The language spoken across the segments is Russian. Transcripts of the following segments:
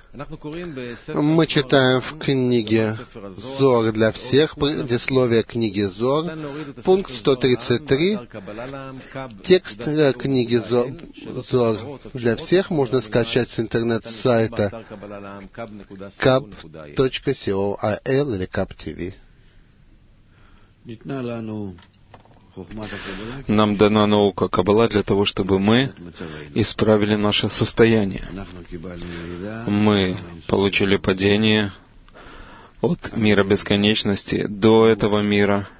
Мы читаем в книге Зор для всех, предисловие книги Зор, пункт 133. Текст книги Зор для всех можно скачать с интернет-сайта kab.co.il или kab.tv. Нам дана наука Каббала для того, чтобы мы исправили наше состояние. Мы получили падение от мира бесконечности до этого мира.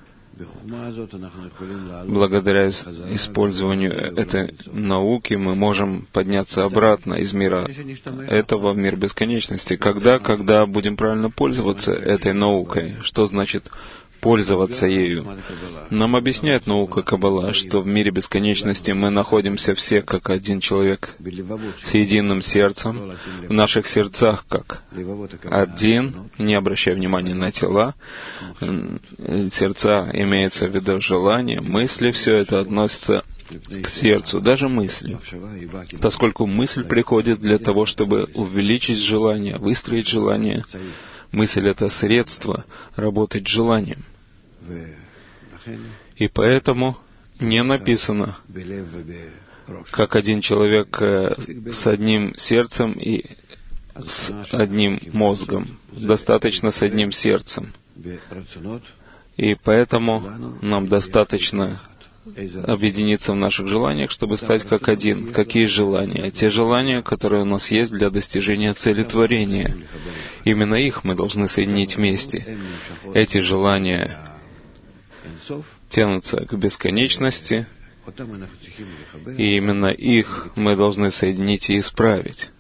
Благодаря использованию этой науки мы можем подняться обратно из мира этого в мир бесконечности. Когда будем правильно пользоваться этой наукой? Что значит пользоваться ею? Нам объясняет наука Каббала, что в мире бесконечности мы находимся все как один человек с единым сердцем, в наших сердцах как один, не обращая внимания на тела. Сердца имеется в виду желание, мысли, все это относится к сердцу, даже мысли. Поскольку мысль приходит для того, чтобы увеличить желание, выстроить желание, мысль — это средство работать желанием. И поэтому не написано, как один человек с одним сердцем и с одним мозгом. Достаточно с одним сердцем. И поэтому нам достаточно объединиться в наших желаниях, чтобы стать как один. Какие желания? Те желания, которые у нас есть для достижения цели творения. Именно их мы должны соединить вместе. Эти желания тянутся к бесконечности, и именно их мы должны соединить и исправить.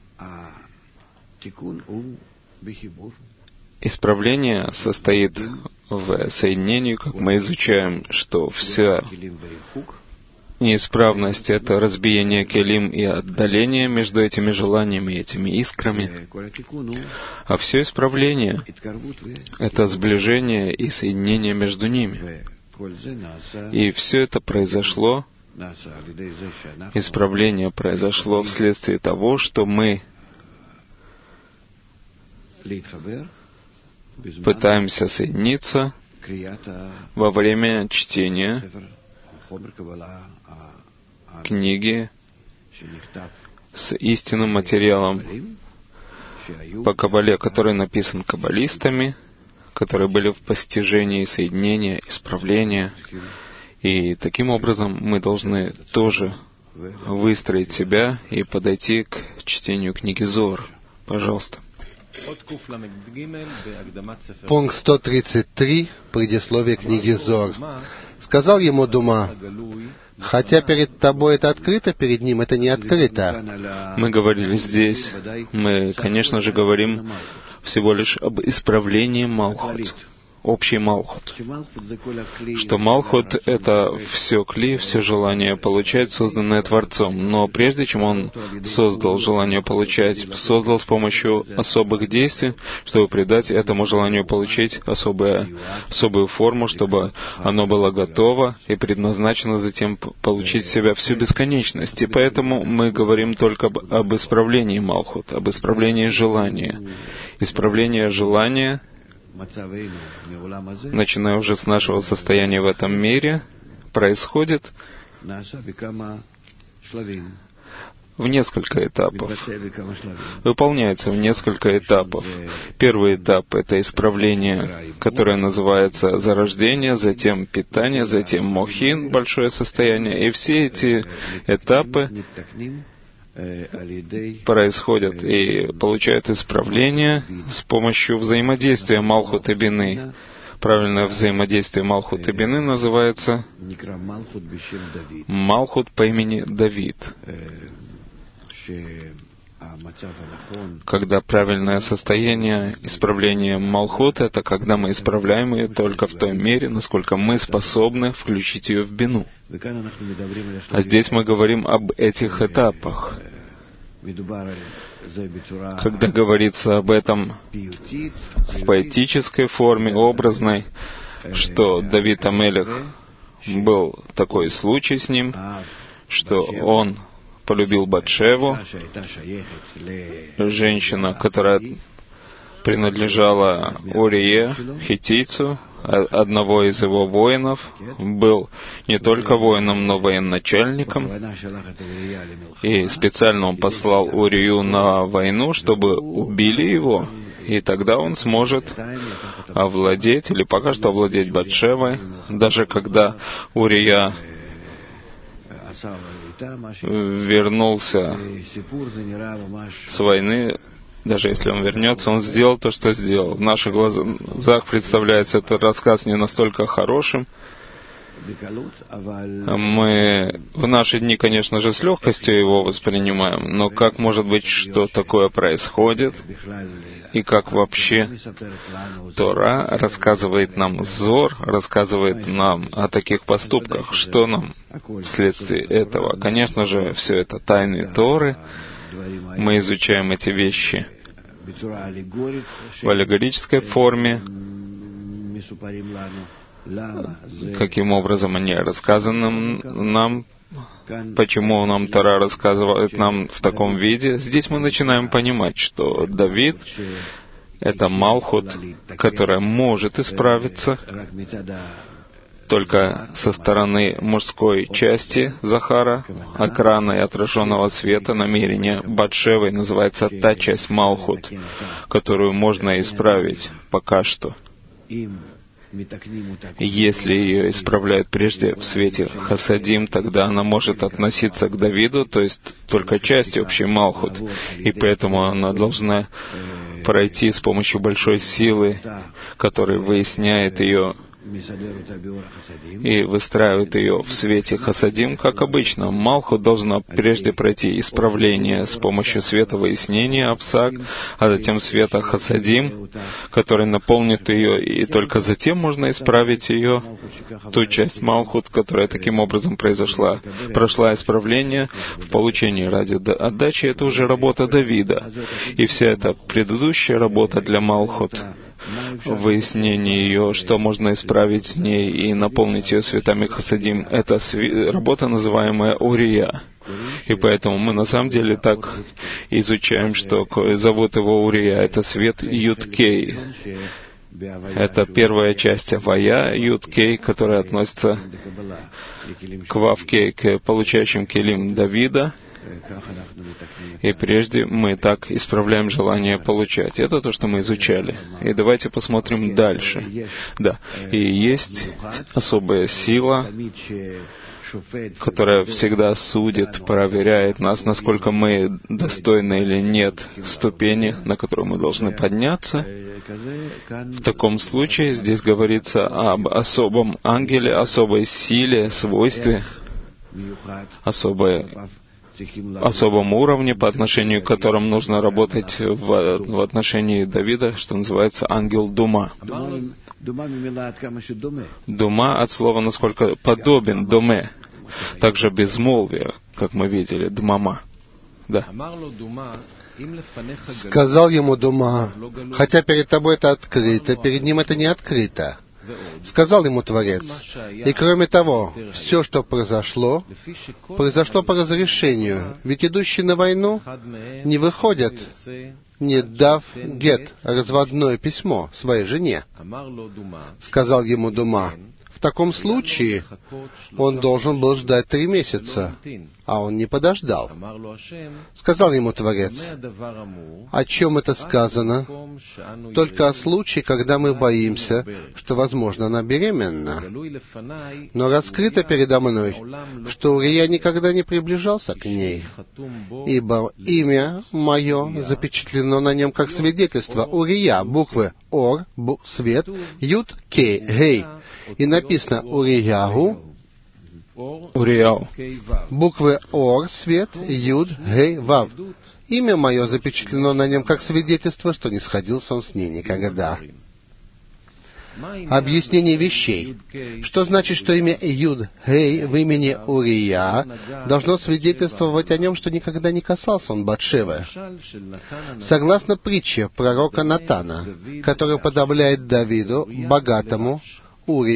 Исправление состоит в соединении, как мы изучаем, что вся неисправность — это разбиение келим и отдаление между этими желаниями и этими искрами. А все исправление — это сближение и соединение между ними. И все это произошло, исправление произошло вследствие того, что мы пытаемся соединиться во время чтения книги с истинным материалом по Каббале, который написан каббалистами, которые были в постижении соединения, исправления. И таким образом мы должны тоже выстроить себя и подойти к чтению книги Зор. Пожалуйста. Пункт 133, предисловие книги Зор. Сказал ему Дума: хотя перед тобой это открыто, перед ним это не открыто. Мы говорили здесь, мы, конечно же, говорим всего лишь об исправлении Малхут, общий Малхут. Что Малхут — это все кли, все желание получать, созданное Творцом. Но прежде чем он создал желание получать, создал с помощью особых действий, чтобы придать этому желанию получить особую форму, чтобы оно было готово и предназначено затем получить в себя всю бесконечность. И поэтому мы говорим только об исправлении Малхут, об исправлении желания. Исправление желания, начиная уже с нашего состояния в этом мире, происходит в несколько этапов, выполняется в несколько этапов. Первый этап — это исправление, которое называется зарождение, затем питание, затем мохин, большое состояние. И все эти этапы происходят и получают исправление с помощью взаимодействия Малхут и Бины. Правильное взаимодействие Малхут и Бины называется Малхут по имени Давид. Когда правильное состояние исправления Малхут — это когда мы исправляем ее только в той мере, насколько мы способны включить ее в Бину. А здесь мы говорим об этих этапах. Когда говорится об этом в поэтической форме, образной, что Давид ха-Мелех был такой случай с ним, что он полюбил Батшеву, женщина, которая принадлежала Урие, хиттийцу, одного из его воинов, был не только воином, но военачальником, и специально он послал Урию на войну, чтобы убили его, и тогда он сможет овладеть, или пока что овладеть Батшевой, даже когда Урия вернулся с войны. Даже если он вернется, он сделал то, что сделал. В наших глазах представляется этот рассказ не настолько хорошим. Мы в наши дни, конечно же, с легкостью его воспринимаем, но как может быть, что такое происходит, и как вообще Тора рассказывает нам, Зор рассказывает нам о таких поступках, что нам вследствие этого. Конечно же, все это тайны Торы. Мы изучаем эти вещи в аллегорической форме, каким образом они рассказаны нам, почему нам Тора рассказывает нам в таком виде. Здесь мы начинаем понимать, что Давид — это Малхут, которая может исправиться только со стороны мужской части Захара, окрана и отраженного света, намерения Батшевы, называется та часть Малхут, которую можно исправить пока что. Если ее исправляют прежде в свете Хасадим, тогда она может относиться к Давиду, то есть только часть общей Малхут, и поэтому она должна пройти с помощью большой силы, которая выясняет ее и выстраивает ее в свете Хасадим, как обычно. Малхут должна прежде пройти исправление с помощью света выяснения Апсак, а затем света Хасадим, который наполнит ее, и только затем можно исправить ее, ту часть Малхут, которая таким образом прошла исправление в получении ради отдачи. Это уже работа Давида. И вся эта предыдущая работа для Малхут, выяснение ее, что можно исправить с ней и наполнить ее светами Хасадим, это работа, называемая Урия. И поэтому мы на самом деле так изучаем, что зовут его Урия, это свет Юд-Кей. Это первая часть Авая, Юд-Кей, которая относится к Вав-Кей, к получающим Келим Давида. И прежде мы так исправляем желание получать. Это то, что мы изучали. И давайте посмотрим дальше. Да. И есть особая сила, которая всегда судит, проверяет нас, насколько мы достойны или нет ступени, на которую мы должны подняться. В таком случае здесь говорится об особом ангеле, особой силе, свойстве, особом уровне, по отношению к которому нужно работать в отношении Давида, что называется ангел Дума. Дума от слова насколько подобен, доме. Также безмолвие, как мы видели, дмама. Да. Сказал ему Дума, хотя перед тобой это открыто, перед ним это не открыто. Сказал ему Творец. И кроме того, все, что произошло по разрешению. Ведь идущие на войну не выходят, не дав гет, разводное письмо своей жене. Сказал ему Дума. В таком случае он должен был ждать 3 месяца, а он не подождал. Сказал ему Творец, о чем это сказано? Только о случае, когда мы боимся, что, возможно, она беременна. Но раскрыто передо мной, что Урия никогда не приближался к ней, ибо имя мое запечатлено на нем как свидетельство. Урия, буквы Ор, свет, Юд, Кей, Гей. И написано Урияу, буквы Ор, свет, Юд, Гей, Вав. Имя мое запечатлено на нем как свидетельство, что не сходился он с ней никогда. Объяснение вещей. Что значит, что имя Юд, Гей в имени Урия должно свидетельствовать о нем, что никогда не касался он Батшевы? Согласно притче пророка Натана, который уподобляет Давиду, богатому, Урию,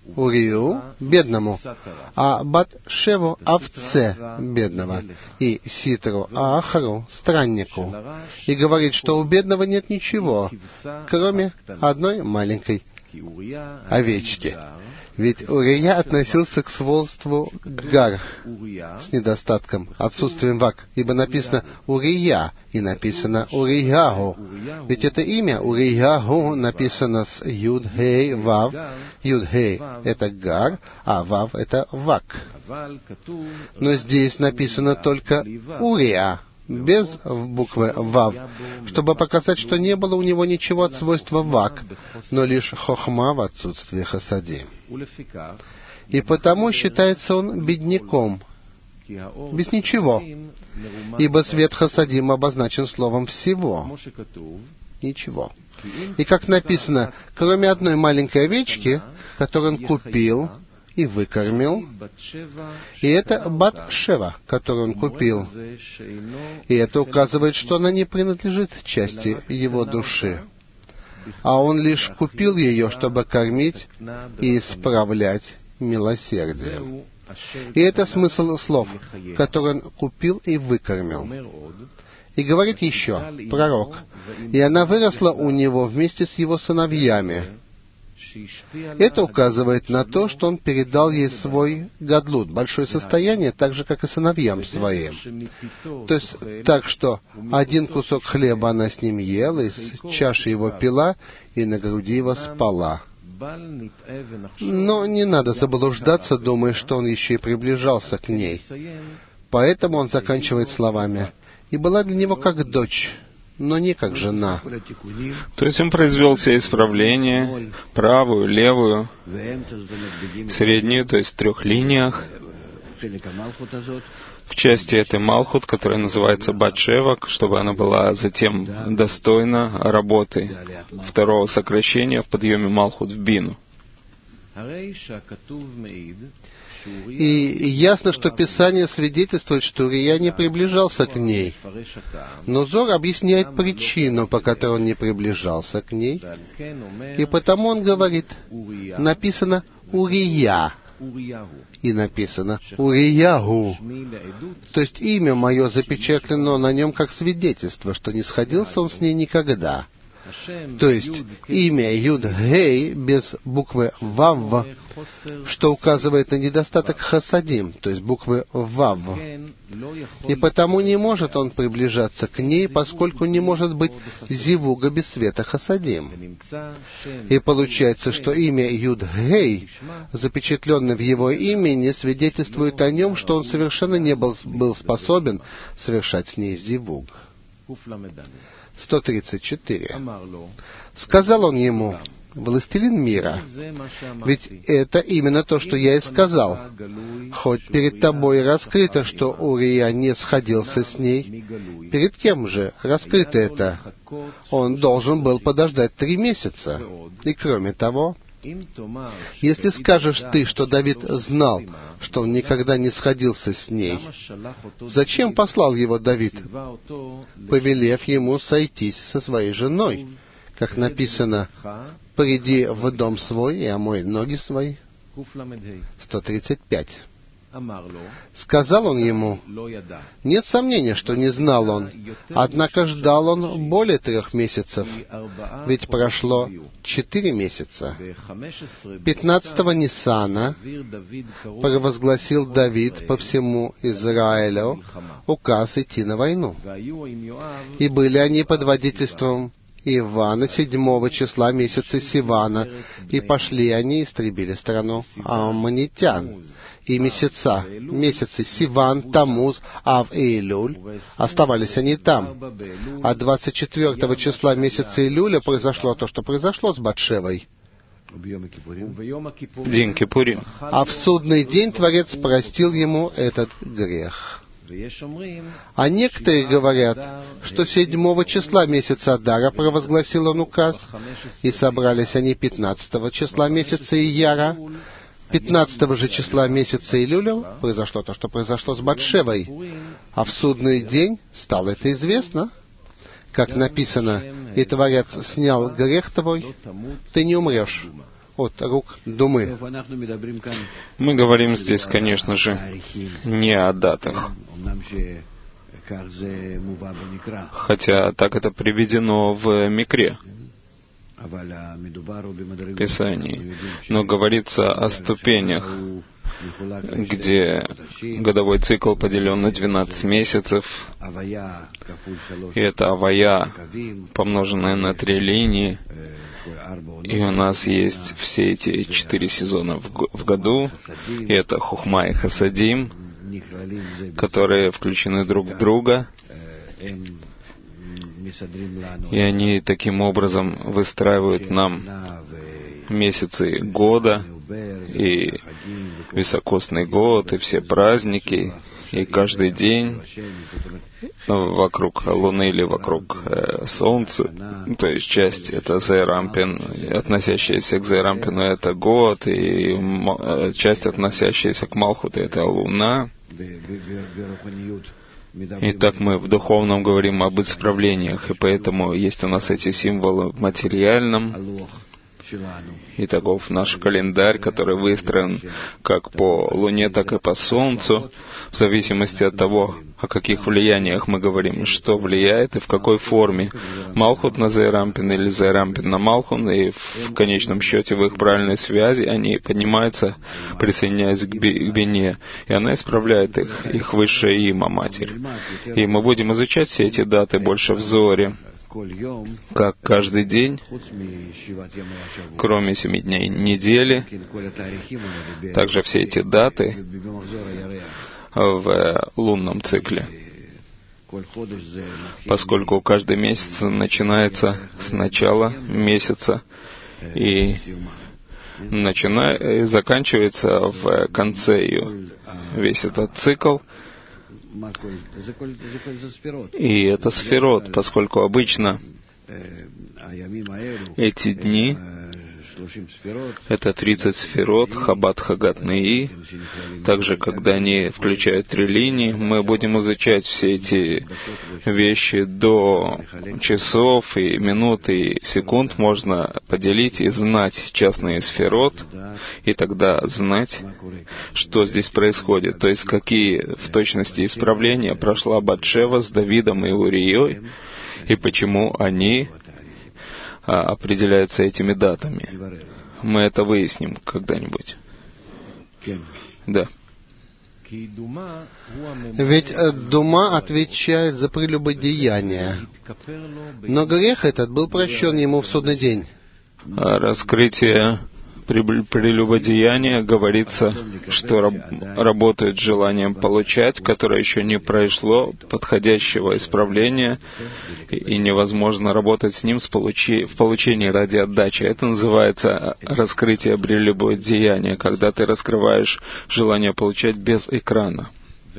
Урию бедному, а Бат-шеву овце бедного, и Ситру Ахару страннику, и говорит, что у бедного нет ничего, кроме одной маленькой овечки. Ведь Урия относился к свойству гар с недостатком, отсутствием вак, ибо написано Урия и написано Уриягу. Ведь это имя Уриягу написано с Юд-Хей, Вав. Юд-Хей — это гар, а Вав — это вак. Но здесь написано только Урия, без буквы Вав, чтобы показать, что не было у него ничего от свойства вак, но лишь хохма в отсутствии хасадим. И потому считается он бедняком, без ничего, ибо свет хасадим обозначен словом «всего». Ничего. И как написано, кроме одной маленькой овечки, которую он купил и выкормил, и это Бат-шева, которую он купил. И это указывает, что она не принадлежит части его души, а он лишь купил ее, чтобы кормить и исправлять милосердие. И это смысл слов, которые он купил и выкормил. И говорит еще пророк, и она выросла у него вместе с его сыновьями. Это указывает на то, что он передал ей свой гадлут, большое состояние, так же, как и сыновьям своим. То есть так, что один кусок хлеба она с ним ела, из чаши его пила, и на груди его спала. Но не надо заблуждаться, думая, что он еще и приближался к ней. Поэтому он заканчивает словами: «И была для него как дочь, но не как жена». То есть он произвел все исправления, правую, левую, среднюю, то есть в 3 линиях, в части этой Малхут, которая называется Бат-шева, чтобы она была затем достойна работы 2-го сокращения в подъеме Малхут в Бину. И ясно, что Писание свидетельствует, что Урия не приближался к ней. Но Зор объясняет причину, по которой он не приближался к ней. И потому он говорит, написано «Урия», и написано «Уриягу». То есть имя мое запечатлено на нем как свидетельство, что не сходился он с ней никогда. То есть имя Юд-Гей без буквы Вав, что указывает на недостаток хасадим, то есть буквы Вав. И потому не может он приближаться к ней, поскольку не может быть зивуга без света хасадим. И получается, что имя Юд-Гей, запечатленное в его имени, свидетельствует о нем, что он совершенно не был способен совершать с ней зивуг. 134. Сказал он ему: «Властелин мира, ведь это именно то, что я и сказал. Хоть перед тобой раскрыто, что Урия не сходился с ней, перед кем же раскрыто это? Он должен был подождать 3 месяца. И кроме того, если скажешь ты, что Давид знал, что он никогда не сходился с ней, зачем послал его Давид, повелев ему сойтись со своей женой? Как написано, приди в дом свой и омой ноги свои». 135. Сказал он ему: «Нет сомнения, что не знал он, однако ждал он более 3 месяцев, ведь прошло 4 месяца. 15-го Ниссана провозгласил Давид по всему Израилю указ идти на войну. И были они под водительством Ивана 7-го числа месяца Сивана, и пошли они, истребили страну аммонитян. И месяцы Сиван, Тамуз, Ав и Илюль, оставались они там. А 24-го числа месяца Илюля произошло то, что произошло с Бат-шевой. День Кипурим. А в судный день Творец простил ему этот грех. А некоторые говорят, что 7-го числа месяца Адара провозгласил он указ, и собрались они 15-го числа месяца Ияра. 15-го же числа месяца Илюля произошло то, что произошло с Бат-шевой, а в судный день стало это известно. Как написано, «И Творец снял грех твой, ты не умрешь». от рук Думы. Мы говорим здесь, конечно же, не о датах, хотя так это приведено в Микре, в Писании, но говорится о ступенях, где годовой цикл поделен на 12 месяцев, и это авая, помноженная на 3 линии, и у нас есть все эти 4 сезона в году, и это Хухма и Хасадим, которые включены друг в друга, и они таким образом выстраивают нам месяцы года, и високосный год, и все праздники, и каждый день вокруг Луны или вокруг Солнца, то есть часть это Зерампин, относящаяся к Зерампину, это год, и часть, относящаяся к Малхуту, это Луна. И так мы в духовном говорим об исправлениях, и поэтому есть у нас эти символы в материальном. И таков наш календарь, который выстроен как по Луне, так и по Солнцу, в зависимости от того, о каких влияниях мы говорим, что влияет и в какой форме. Малхут на Зерампин или Зерампин на Малхун, и в конечном счете в их правильной связи они поднимаются, присоединяясь к Бине, и она исправляет их высшее Има, Матерь. И мы будем изучать все эти даты больше в Зоре, как каждый день, кроме 7 дней недели, также все эти даты в лунном цикле, поскольку каждый месяц начинается с начала месяца и заканчивается в конце ее. Весь этот цикл. И это сферот, поскольку обычно эти дни — это 30 сферот, Хаббат, Хагат, Неи. Также, когда они включают 3 линии, мы будем изучать все эти вещи до часов и минут и секунд. Можно поделить и знать частные сферот, и тогда знать, что здесь происходит. То есть, какие в точности исправления прошла Батшева с Давидом и Урией, и почему они определяются этими датами. Мы это выясним когда-нибудь. Да. Ведь Дума отвечает за прелюбодеяние, но грех этот был прощен ему в судный день. Раскрытие прелюбодеяния говорится, что работают с желанием получать, которое еще не прошло подходящего исправления, и невозможно работать с ним в получении ради отдачи. Это называется раскрытие прелюбодеяния, когда ты раскрываешь желание получать без экрана.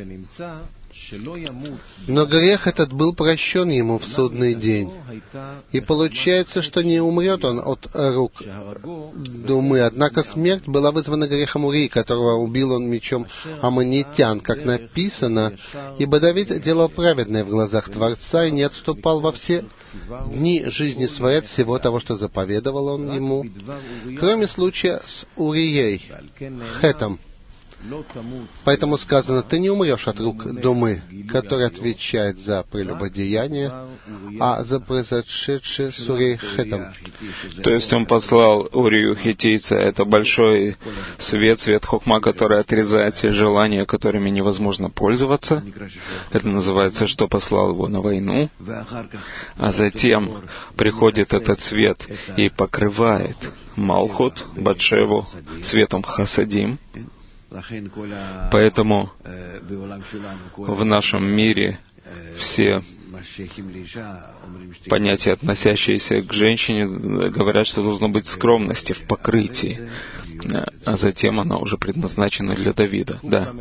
Но грех этот был прощен ему в судный день. И получается, что не умрет он от рук Думы. Однако смерть была вызвана грехом Урии, которого убил он мечом аммонитян, как написано, «Ибо Давид делал праведное в глазах Творца и не отступал во все дни жизни своей от всего того, что заповедовал он ему, кроме случая с Урией, Хетом». Поэтому сказано, ты не умрешь от рук Думы, который отвечает за прелюбодеяние, а за произошедшее с Урией Хетом. То есть он послал Урию Хитийца, это большой свет Хохма, который отрезает все желания, которыми невозможно пользоваться. Это называется, что послал его на войну. А затем приходит этот свет и покрывает Малхут, Батшеву, светом Хасадим. Поэтому в нашем мире все понятия, относящиеся к женщине, говорят, что должно быть скромности в покрытии, а затем она уже предназначена для Давида. Да.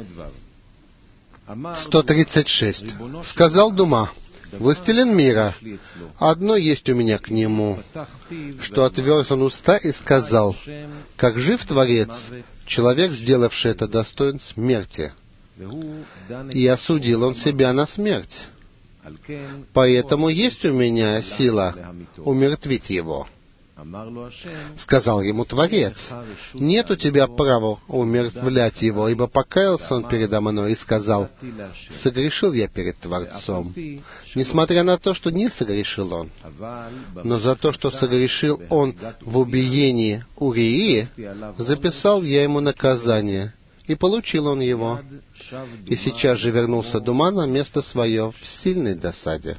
136. Сказал Дума: «Властелин мира, одно есть у меня к нему, что отверз он уста и сказал: как жив Творец, человек, сделавший это, достоин смерти. И осудил он себя на смерть. Поэтому есть у меня сила умертвить его». Сказал ему Творец: «Нет у тебя права умертвлять его, ибо покаялся он передо мной и сказал: согрешил я перед Творцом». Несмотря на то, что не согрешил он, но за то, что согрешил он в убиении Урии, записал я ему наказание, и получил он его, и сейчас же вернулся Дума на место свое в сильной досаде.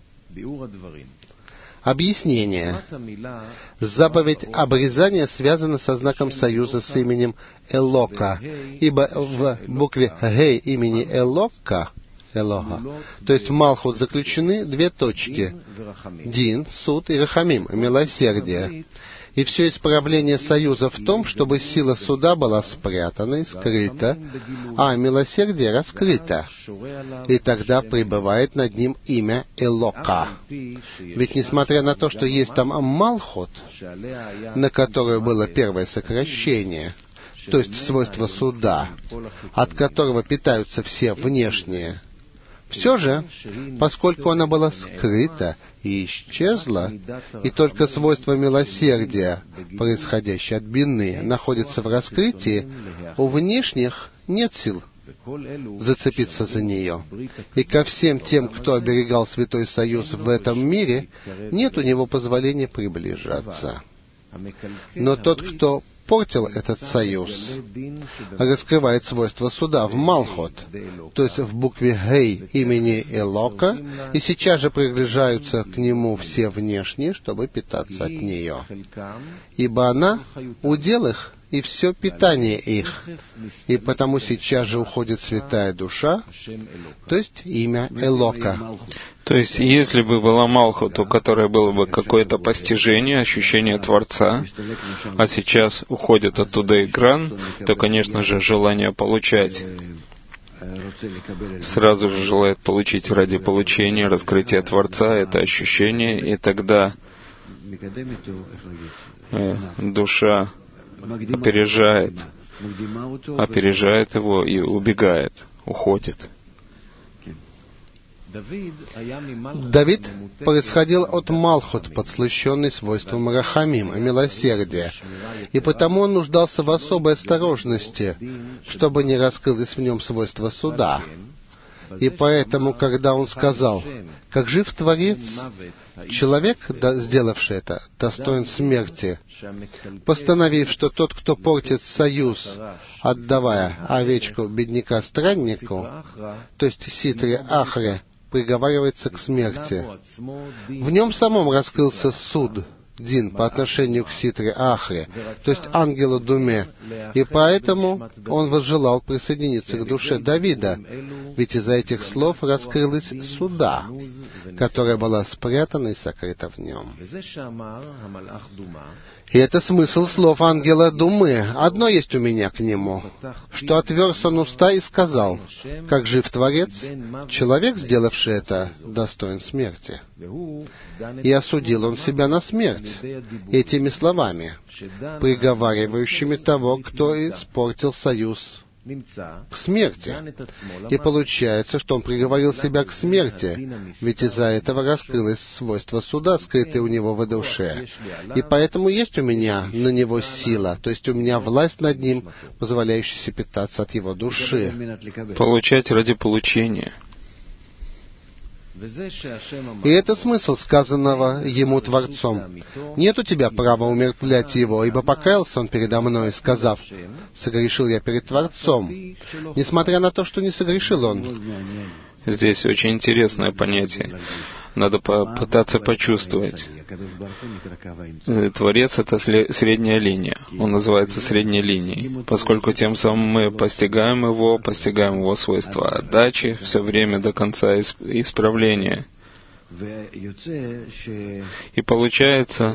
Объяснение. Заповедь обрезания связана со знаком союза с именем Элока, ибо в букве Гей имени Элока, Элоха, то есть в Малхут, заключены две точки: Дин, суд, и Рахамим, милосердие. И все исправление союза в том, чтобы сила суда была спрятана и скрыта, а милосердие раскрыто. И тогда пребывает над ним имя Элока. Ведь несмотря на то, что есть там Малхут, на которую было первое сокращение, то есть свойство суда, от которого питаются все внешние, все же, поскольку она была скрыта и исчезла, и только свойство милосердия, происходящее от бины, находится в раскрытии, у внешних нет сил зацепиться за нее. И ко всем тем, кто оберегал Святой Союз в этом мире, нет у него позволения приближаться. Но тот, кто портил этот союз, раскрывает свойства суда в Малхот, то есть в букве Гей имени Элока, и сейчас же приближаются к нему все внешние, чтобы питаться от нее. Ибо она — удел их и все питание их, и потому сейчас же уходит святая душа, то есть имя Элока. То есть, если бы была Малхут, у которой было бы какое-то постижение, ощущение Творца, а сейчас уходит оттуда экран, то, конечно же, желание получать сразу же желает получить ради получения, раскрытия Творца, это ощущение, и тогда душа опережает его и убегает, уходит. Давид происходил от Малхут, подслащенный свойством Рахамим, милосердия, и потому он нуждался в особой осторожности, чтобы не раскрылось в нем свойство суда. И поэтому, когда он сказал: «Как жив Творец, человек, сделавший это, достоин смерти», постановив, что тот, кто портит союз, отдавая овечку бедняка-страннику, то есть ситре Ахре, приговаривается к смерти. В нем самом раскрылся суд, Дин, по отношению к ситре Ахре, то есть ангелу Думе, и поэтому он возжелал присоединиться к душе Давида, ведь из-за этих слов раскрылась суда, которая была спрятана и сокрыта в нем. И это смысл слов ангела Думы. Одно есть у меня к нему, что отверз он уста и сказал: «Как жив Творец, человек, сделавший это, достоин смерти». И осудил он себя на смерть этими словами, приговаривающими того, кто испортил союз, к смерти. И получается, что он приговорил себя к смерти, ведь из-за этого раскрылось свойство суда, скрытое у него в душе. И поэтому есть у меня на него сила, то есть у меня власть над ним, позволяющая питаться от его души. Получать ради получения. И это смысл сказанного ему Творцом: «Нет у тебя права умертвлять его, ибо покаялся он передо мной, сказав: согрешил я перед Творцом», несмотря на то, что не согрешил он. Здесь очень интересное понятие. Надо попытаться почувствовать. Творец — это средняя линия. Он называется средней линией, поскольку тем самым мы постигаем его свойства отдачи все время до конца исправления. И получается,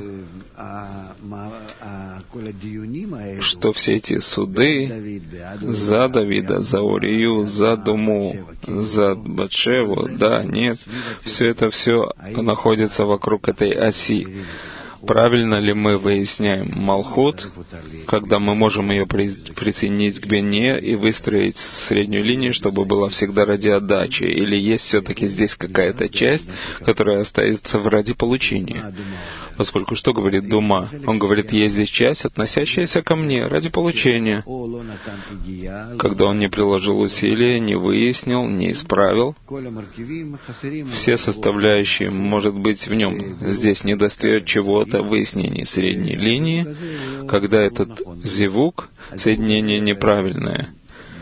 что все эти суды за Давида, за Урию, за Думу, за Батшеву, да, нет, все это находится вокруг этой оси. правильно ли мы выясняем Малхут, когда мы можем ее присоединить к Бине и выстроить среднюю линию, чтобы была всегда ради отдачи? Или есть все-таки здесь какая-то часть, которая остается ради получения? Поскольку что говорит Дума? Он говорит, есть здесь часть, относящаяся ко мне, ради получения. Когда он не приложил усилия, не выяснил, не исправил, все составляющие, может быть, в нем здесь недостает чего-то, выяснения средней линии, когда этот зивук, соединение неправильное.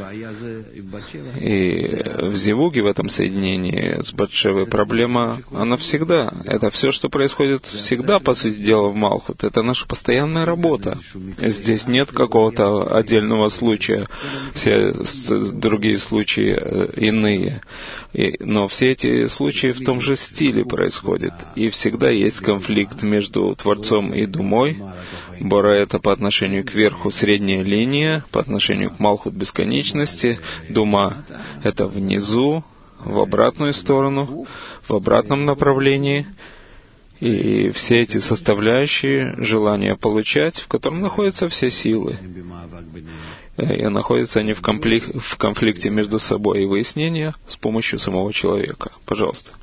И в зивуге, в этом соединении с Батшевой, проблема, она всегда. Это все, что происходит всегда, по сути дела, в Малхут. Это наша постоянная работа. Здесь нет какого-то отдельного случая. Все другие случаи иные. Но все эти случаи в том же стиле происходят. И всегда есть конфликт между Творцом и Думой. Бора — это по отношению к верху средняя линия, по отношению к Малхут бесконечности. Дума — это внизу, в обратную сторону, в обратном направлении. И все эти составляющие, желания получать, в котором находятся все силы. И находятся они в конфликте между собой и выяснения с помощью самого человека. Пожалуйста.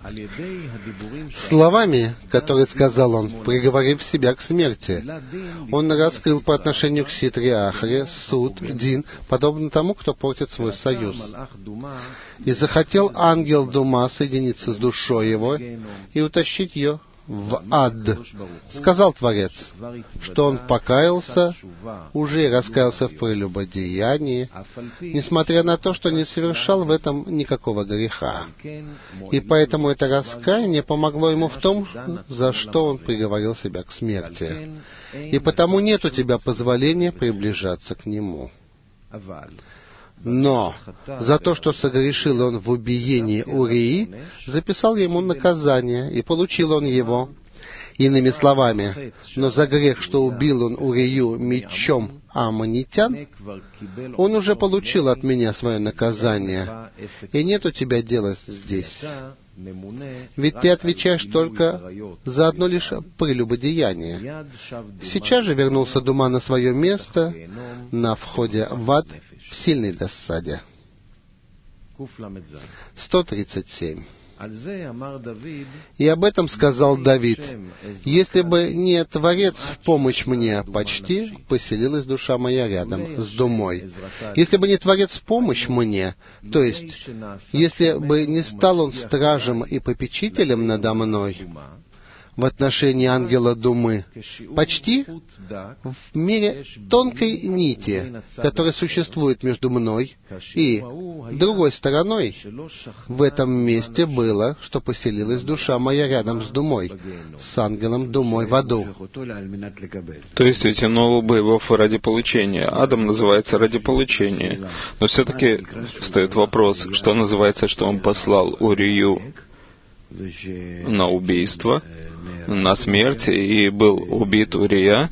Словами, которые сказал он, приговорив себя к смерти, он раскрыл по отношению к Ситре Ахре суд, Дин, подобно тому, кто портит свой союз. И захотел ангел Дума соединиться с душой его и утащить ее в ад. Сказал Творец, что он покаялся, уже и раскаялся в прелюбодеянии, несмотря на то, что не совершал в этом никакого греха. И поэтому это раскаяние помогло ему в том, за что он приговорил себя к смерти. И потому нет у тебя позволения приближаться к нему. Но за то, что согрешил он в убиении Урии, записал ему наказание, и получил он его. Иными словами, но за грех, что убил он Урию мечом аммонитян, он уже получил от меня свое наказание, и нет у тебя дела здесь. Ведь ты отвечаешь только за одно лишь прелюбодеяние. Сейчас же вернулся Дума на свое место на входе в ад в сильной досаде. 137. И об этом сказал Давид: «Если бы не Творец в помощь мне почти, поселилась душа моя рядом с Думой». Если бы не Творец в помощь мне, то есть, если бы не стал он стражем и попечителем надо мной, в отношении ангела Думы, почти в мире тонкой нити, которая существует между мной и другой стороной, в этом месте было, что поселилась душа моя рядом с Думой, с ангелом Думой в аду. То есть утянул бы его ради получения. Адам называется ради получения. Но все-таки встает вопрос, что называется, что он послал Урию на убийство, на смерть, и был убит Урия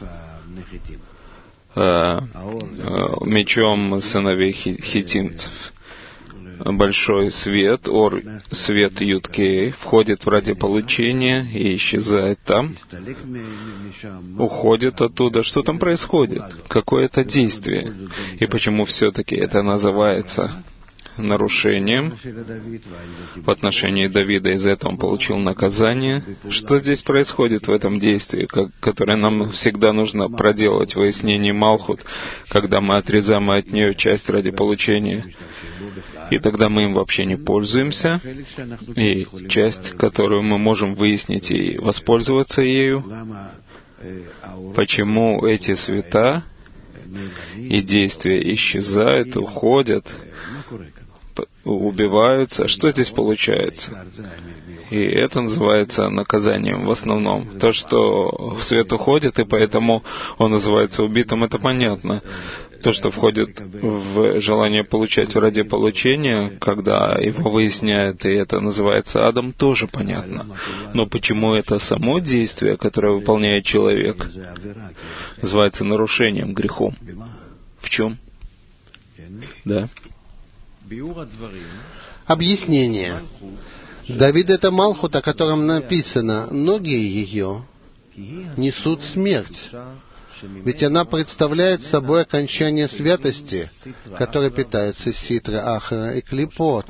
мечом сыновей хитинцев. Большой свет, свет Юткей, входит в ради получения и исчезает там, уходит оттуда. Что там происходит? Какое-то действие. И почему все-таки это называется нарушением в отношении Давида, из-за этого он получил наказание? Что здесь происходит в этом действии, которое нам всегда нужно проделать в выяснении Малхут, когда мы отрезаем от нее часть ради получения, и тогда мы им вообще не пользуемся, и часть, которую мы можем выяснить и воспользоваться ею? Почему эти света и действия исчезают, уходят, убиваются? Что здесь получается? И это называется наказанием в основном. То, что свет уходит, и поэтому он называется убитым, это понятно. То, что входит в желание получать ради получения, когда его выясняют, и это называется адом, тоже понятно. Но почему это само действие, которое выполняет человек, называется нарушением, грехом? В чем? Да. Объяснение. Давид — это Малхут, о котором написано: ноги ее несут смерть. Ведь она представляет собой окончание святости, которое питается ситра, ахра и клипот.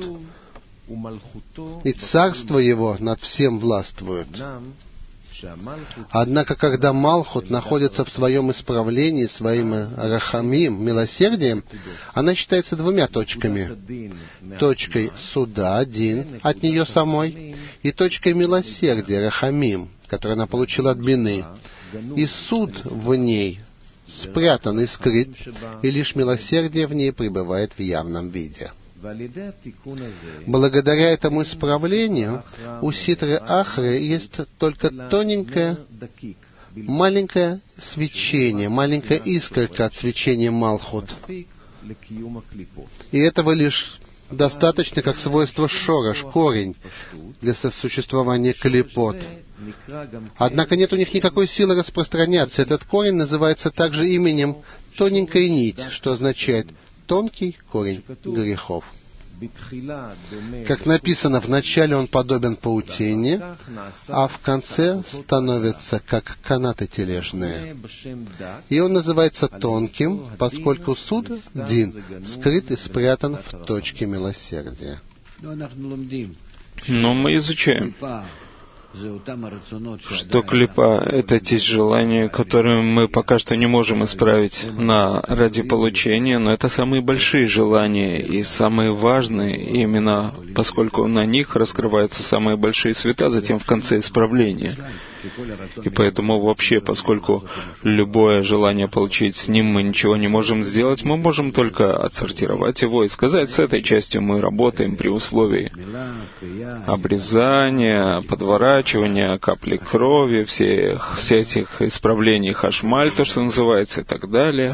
И царство его над всем властвует. Однако, когда Малхут находится в своем исправлении, своим рахамим, милосердием, она считается двумя точками. Точкой суда, один, от нее самой, и точкой милосердия, рахамим, которую она получила от Бины. И суд в ней спрятан и скрыт, и лишь милосердие в ней пребывает в явном виде. Благодаря этому исправлению у ситры Ахры есть только тоненькое, маленькое свечение, маленькая искорка от свечения Малхут. И этого лишь достаточно как свойство шорош, корень, для сосуществования клипот. Однако нет у них никакой силы распространяться. Этот корень называется также именем тоненькая нить, что означает тонкий корень грехов. Как написано, в начале он подобен паутине, а в конце становится как канаты тележные. И он называется тонким, поскольку суд, дин, скрыт и спрятан в точке милосердия. Но мы изучаем, что клипа — это те желания, которые мы пока что не можем исправить ради получения, но это самые большие желания и самые важные, именно поскольку на них раскрываются самые большие света, затем в конце исправления. И поэтому вообще, поскольку любое желание получить, с ним мы ничего не можем сделать, мы можем только отсортировать его и сказать, с этой частью мы работаем при условии обрезания, подворачивания, капли крови, всех этих исправлений хашмаль, то, что называется, и так далее.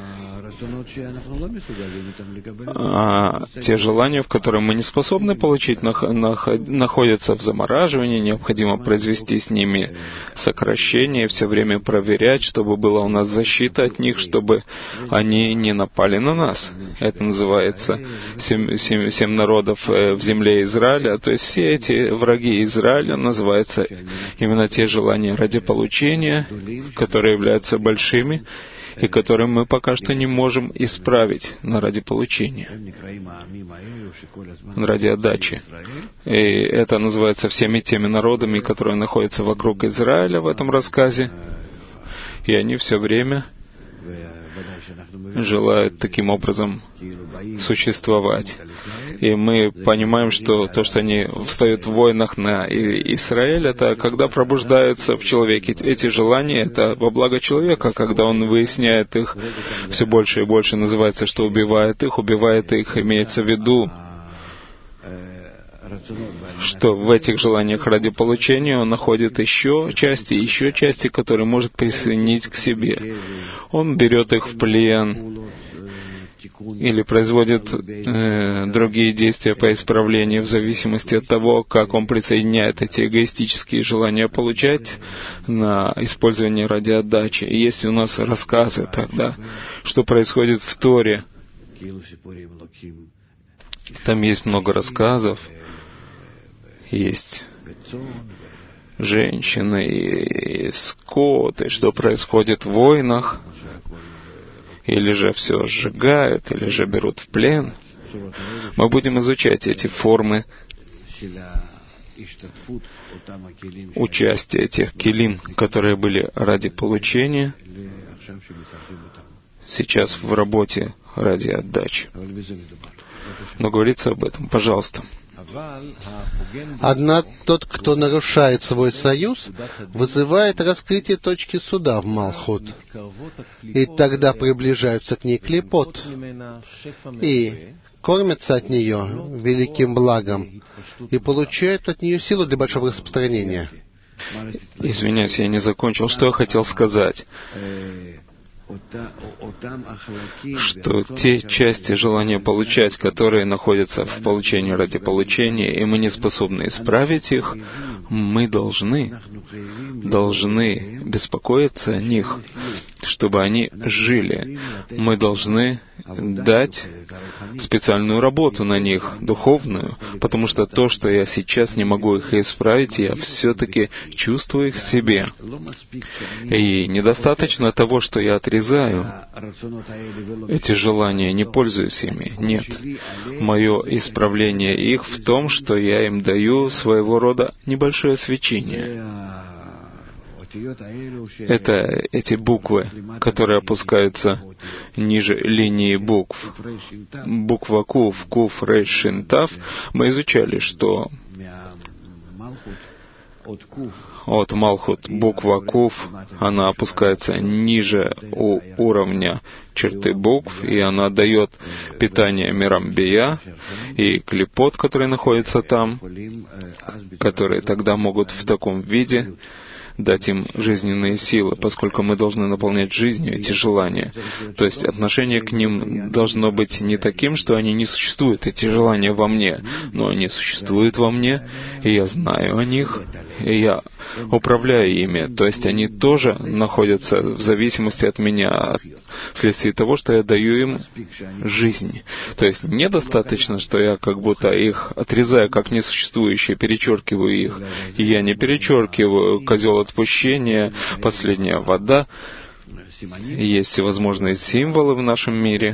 А те желания, в которые мы не способны получить, находятся в замораживании, необходимо произвести с ними сокращение, все время проверять, чтобы была у нас защита от них, чтобы они не напали на нас. Это называется 7 народов в земле Израиля, то есть все эти враги Израиля называются именно те желания ради получения, которые являются большими, и которые мы пока что не можем исправить ради получения, ради отдачи. И это называется всеми теми народами, которые находятся вокруг Израиля в этом рассказе, и они все время желают таким образом существовать. И мы понимаем, что то, что они встают в войнах на Израиль, это когда пробуждаются в человеке эти желания, это во благо человека, когда он выясняет их все больше и больше, называется, что убивает их, имеется в виду, что в этих желаниях ради получения он находит еще части, которые может присоединить к себе. Он берет их в плен или производит другие действия по исправлению в зависимости от того, как он присоединяет эти эгоистические желания получать на использование ради отдачи. И есть у нас рассказы тогда, что происходит в Торе. Там есть много рассказов, есть женщины и скот, и что происходит в войнах, или же все сжигают, или же берут в плен. Мы будем изучать эти формы участия тех келим, которые были ради получения, сейчас в работе ради отдачи. Но говорится об этом, пожалуйста. Однако тот, кто нарушает свой союз, вызывает раскрытие точки суда в Малхут. И тогда приближаются к ней клипот и кормятся от нее великим благом и получают от нее силу для большого распространения. Извиняюсь, я не закончил. Что я хотел сказать? Что те части желания получать, которые находятся в получении ради получения, и мы не способны исправить их, мы должны беспокоиться о них чтобы они жили. Мы должны дать специальную работу на них, духовную, потому что то, что я сейчас не могу их исправить, я все-таки чувствую их в себе. И недостаточно того, что я отрезаю эти желания, не пользуюсь ими. Нет. Мое исправление их в том, что я им даю своего рода небольшое свечение. Это эти буквы, которые опускаются ниже линии букв. Буква Кув, Кув, Рейш, Шин, Тав. Мы изучали, что от Малхут буква Кув, она опускается ниже уровня черты букв, и она дает питание мирам Бия, и клипот, который находится там, которые тогда могут в таком виде дать им жизненные силы, поскольку мы должны наполнять жизнью эти желания. То есть отношение к ним должно быть не таким, что они не существуют, эти желания во мне, но они существуют во мне, и я знаю о них, и я управляю ими. То есть они тоже находятся в зависимости от меня, вследствие того, что я даю им жизнь. То есть недостаточно, что я как будто их отрезаю как несуществующие, перечеркиваю их. И я не перечеркиваю козел отпущения, последняя вода. Есть всевозможные символы в нашем мире,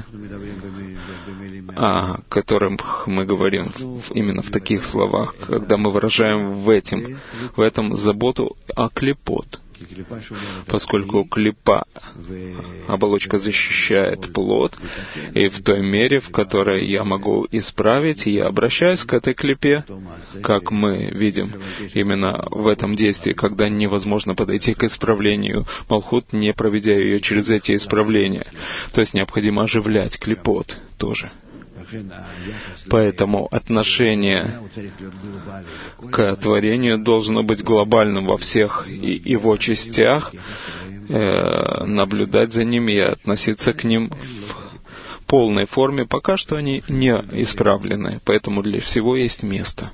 о которых мы говорим именно в таких словах, когда мы выражаем в этом заботу о клипот. Поскольку клипа, оболочка защищает плод, и в той мере, в которой я могу исправить, я обращаюсь к этой клипе, как мы видим именно в этом действии, когда невозможно подойти к исправлению Малхут, не проведя ее через эти исправления. То есть необходимо оживлять клипот тоже. Поэтому отношение к творению должно быть глобальным во всех его частях, наблюдать за ними и относиться к ним в полной форме, пока что они не исправлены. Поэтому для всего есть место.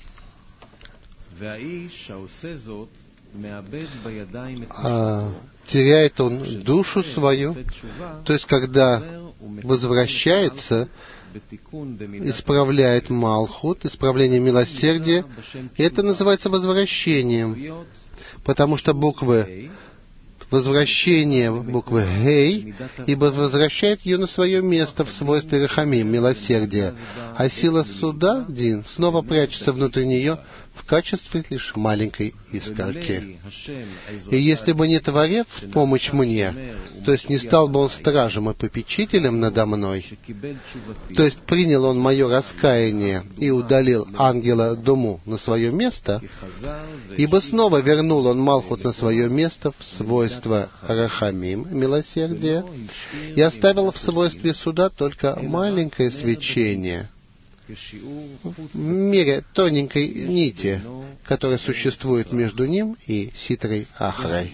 Теряет он душу свою, то есть когда возвращается, исправляет Малхут, исправление милосердия, и это называется возвращением, потому что буквы возвращение буквы Гей, ибо возвращает ее на свое место в свойстве Рахамим, милосердия, а сила суда, Дин, снова прячется внутри нее в качестве лишь маленькой искорки. И если бы не Творец, помощь мне, то есть не стал бы он стражем и попечителем надо мной, то есть принял он мое раскаяние и удалил ангела Думу на свое место, ибо снова вернул он Малхут на свое место в свойство Рахамим, милосердия, и оставил в свойстве суда только маленькое свечение, в мере тоненькой нити, которая существует между ним и Ситрой Ахрой.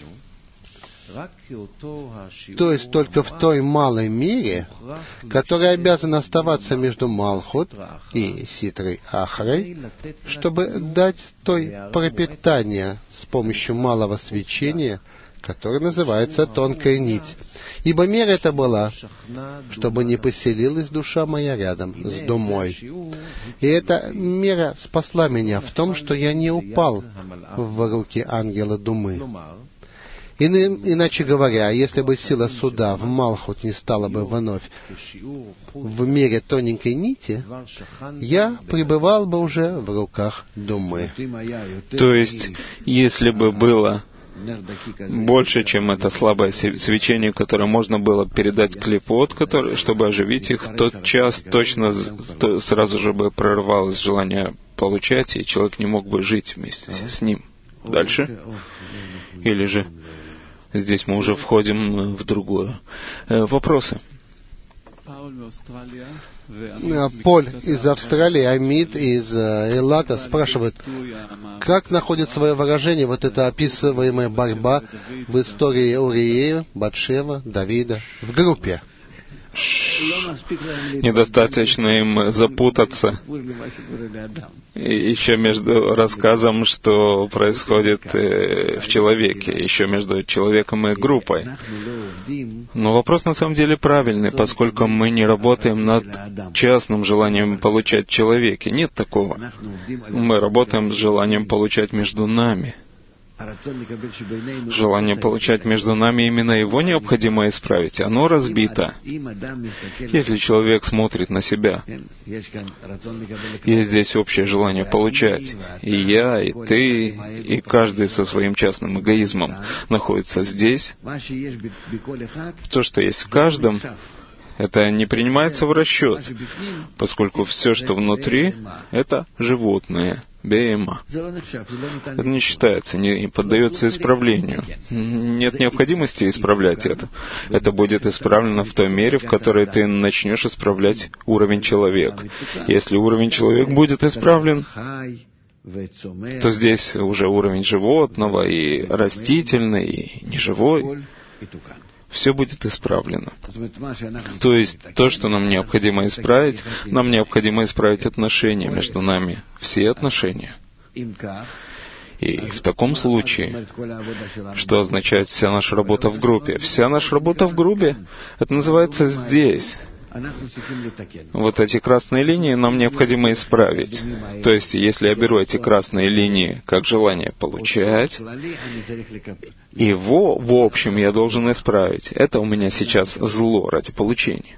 То есть только в той малой мере, которая обязана оставаться между Малхут и Ситрой Ахрой, чтобы дать той пропитание с помощью малого свечения, которое называется тонкая нить. Ибо мера эта была, чтобы не поселилась душа моя рядом с Думой. И эта мера спасла меня в том, что я не упал в руки ангела Думы. Иначе говоря, если бы сила суда в Малхут не стала бы вновь в мере тоненькой нити, я пребывал бы уже в руках Думы. То есть, если бы было больше, чем это слабое свечение, которое можно было передать клипот, чтобы оживить их, в тот час точно сразу же бы прорвалось желание получать, и человек не мог бы жить вместе с ним. Дальше? Или же здесь мы уже входим в другое. Вопросы? Поль из Австралии, Амид из Эллата спрашивает, как находит свое выражение вот эта описываемая борьба в истории Урии, Батшева, Давида в группе? недостаточно им запутаться. И еще между рассказом, что происходит в человеке, еще между человеком и группой. Но вопрос на самом деле правильный, поскольку мы не работаем над частным желанием получать в человеке. Нет такого. Мы работаем с желанием получать между нами. Желание получать между нами, именно его необходимо исправить. Оно разбито. Если человек смотрит на себя, есть здесь общее желание получать. И я, и ты, и каждый со своим частным эгоизмом находится здесь. То, что есть в каждом, это не принимается в расчет, поскольку все, что внутри, это животное, беема. Это не считается, не поддается исправлению. Нет необходимости исправлять это. Это будет исправлено в той мере, в которой ты начнешь исправлять уровень человека. Если уровень человека будет исправлен, то здесь уже уровень животного и растительный, и неживой. Все будет исправлено. То есть, то, что нам необходимо исправить отношения между нами, все отношения. И в таком случае, что означает вся наша работа в группе? Вся наша работа в группе, это называется здесь. Вот эти красные линии нам необходимо исправить. То есть, если я беру эти красные линии как желание получать, его, в общем, я должен исправить. Это у меня сейчас зло ради получения.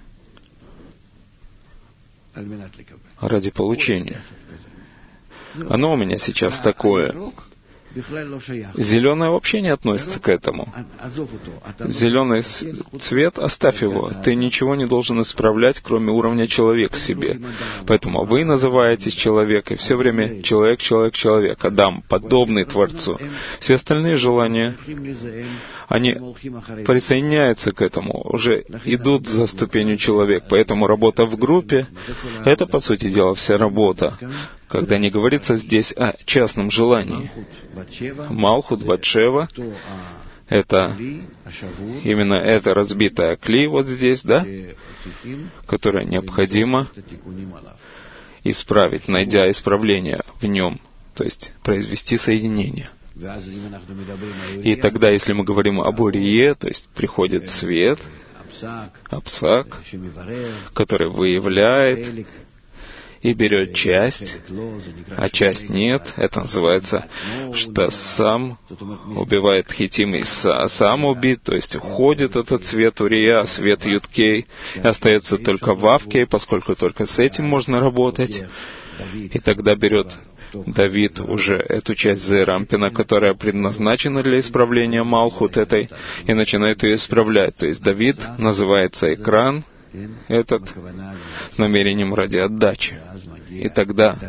Ради получения. Оно у меня сейчас такое. Зеленое вообще не относится к этому. Зеленый цвет, оставь его. Ты ничего не должен исправлять, кроме уровня человек в себе. Поэтому вы называетесь человек, и все время человек, человек, человек. Адам, подобный Творцу. Все остальные желания, они присоединяются к этому, уже идут за ступенью человек. Поэтому работа в группе — это, по сути дела, вся работа. Когда не говорится здесь о частном желании. Малхут, Батшева — это именно эта разбитая кли вот здесь, да, которая необходимо исправить, найдя исправление в нем, то есть произвести соединение. И тогда, если мы говорим об Урие, то есть приходит свет, Апсак, который выявляет и берет часть, а часть нет. Это называется, что сам убивает хитим и сам убит, то есть уходит этот свет Урия, свет Юткей, и остается только Вавкей, поскольку только с этим можно работать. И тогда берет Давид уже эту часть Зерампина, которая предназначена для исправления Малхут этой, и начинает ее исправлять. То есть Давид называется экран этот с намерением ради отдачи. И тогда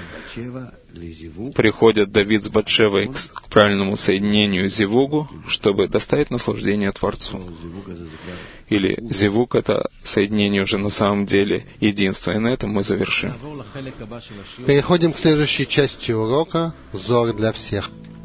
приходит Давид с Батшевой к правильному соединению Зивугу, чтобы доставить наслаждение Творцу. Или Зивуг — это соединение уже на самом деле единства. И на этом мы завершим. Переходим к следующей части урока «Зор для всех».